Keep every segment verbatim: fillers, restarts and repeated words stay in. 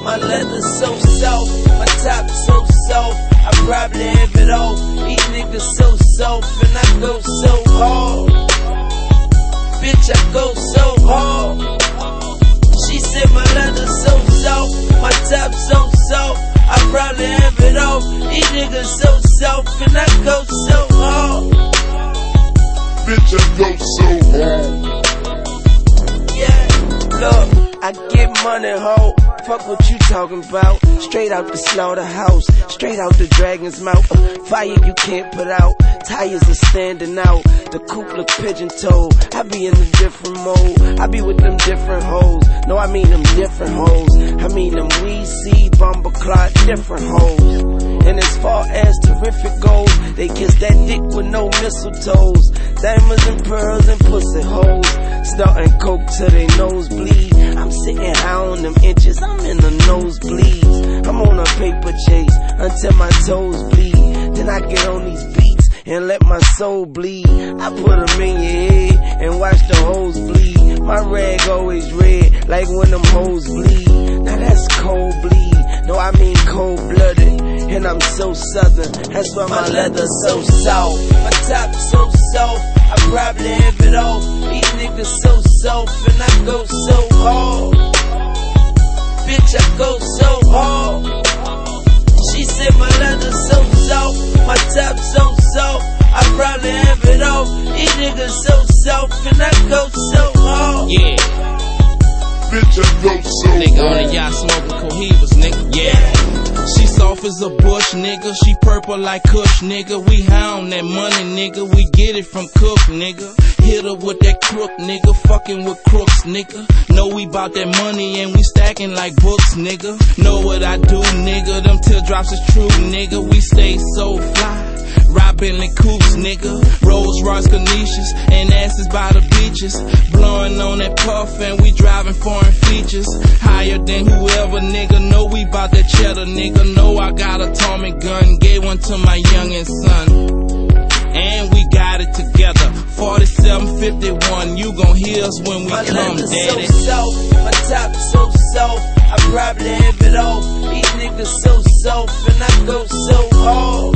My leather so soft, my top so soft, I probably have it all. These niggas so soft and I go so hard. Bitch, I go so hard. She said my leather so soft, my top so soft, I probably have it all. These niggas so soft and I go so hard. Bitch, I go so hard. Yeah, look, I get money, ho. Fuck what you talking about. Straight out the slaughterhouse, straight out the dragon's mouth. Fire you can't put out, tires are standing out. The coupe look pigeon-toed, I be in a different mode. I be with them different hoes, no I mean them different hoes. I mean them we see bomber clot different hoes. And as far as terrific goes, they kiss that dick with no mistletoes. Diamonds and pearls and pussy hoes, snorting coke till they nose bleed. I'm sitting high on them inches, I'm in the nosebleeds. I'm on a paper chase until my toes bleed. Then I get on these beats and let my soul bleed. I put them in your head and watch the hoes bleed. My rag always red, like when them hoes bleed. Now that's cold bleed, no I mean cold-blooded. And I'm so southern, that's why my, my leather's so soft. My top so soft, I probably have it all. These niggas so soft and I go so hard. Bitch, I go so hard. She said my leather's so soft, my top so soft, I probably have it all. These niggas so soft and I go so hard. Yeah. Bitch, I go so hard. Nigga on the yacht smoking cohibas, nigga. Yeah. She soft as a bush, nigga. She purple like Kush, nigga. We high on that money, nigga. We get it from Cook, nigga. Hit her with that crook, nigga. Fucking with crooks, nigga. Know we bout that money and we stacking like books, nigga. Know what I do, nigga. Them teardrops is true, nigga. We stay so fly. Ride Bentley coupes, nigga. Rolls Royce Canisius and asses by the beaches. Blowing on that puff and we driving foreign features. Higher than whoever, nigga. Know we bout that cheddar, nigga. Know I got a Tommy gun. Gave one to my youngin' son. And we got it together. forty-seven fifty-one, you gon' hear us when we my come, daddy. So soft, my top so soft, I probably have it all. These niggas so soft and I go so hard.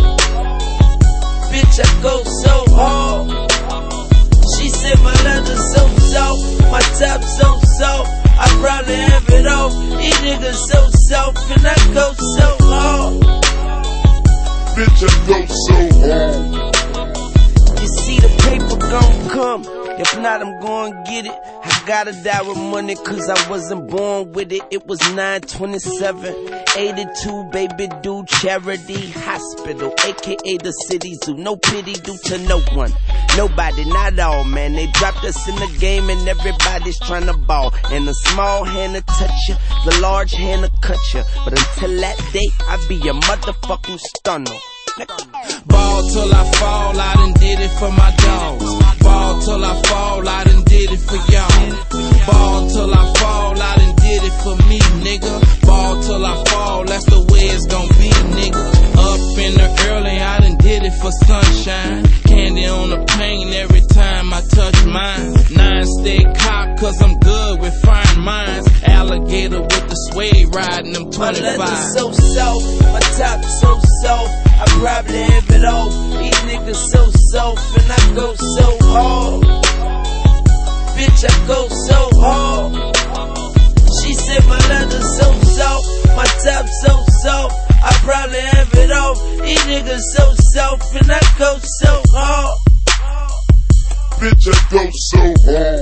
Bitch, I go so hard. She said my leather's so soft, my top so soft, I probably have it all. These niggas so soft and I go so hard. Bitch, I go so hard. You see the paper gon' come, if not I'm gon' get it. I gotta die with money cause I wasn't born with it. It was nine twenty-seven eighty-two, baby, do charity hospital, aka the city zoo. No pity due to no one, nobody, not all, man. They dropped us in the game and everybody's trying to ball. And the small hand to touch you, the large hand to cut you. But until that day, I be a motherfucking stunner. Ball till I fall, I done did it for my dogs. Ball till I fall, I done did it for y'all. Ball till I fall, I done did it for me, nigga. Ball till I fall, that's the way it's gon' be, nigga. Up in the early, I done did it for sunshine. Candy on the paint every time I touch mine. Nine stay cocked cause I'm good with fine minds. Alligator with the suede riding them twenty-five. My leather's so soft, my top so soft, I probably have it all. These niggas so soft and I go so hard. Bitch, I go so hard. She said my leather's so soft, my top so soft, I probably have it all. These niggas so soft and I go so hard. Bitch, I go so hard.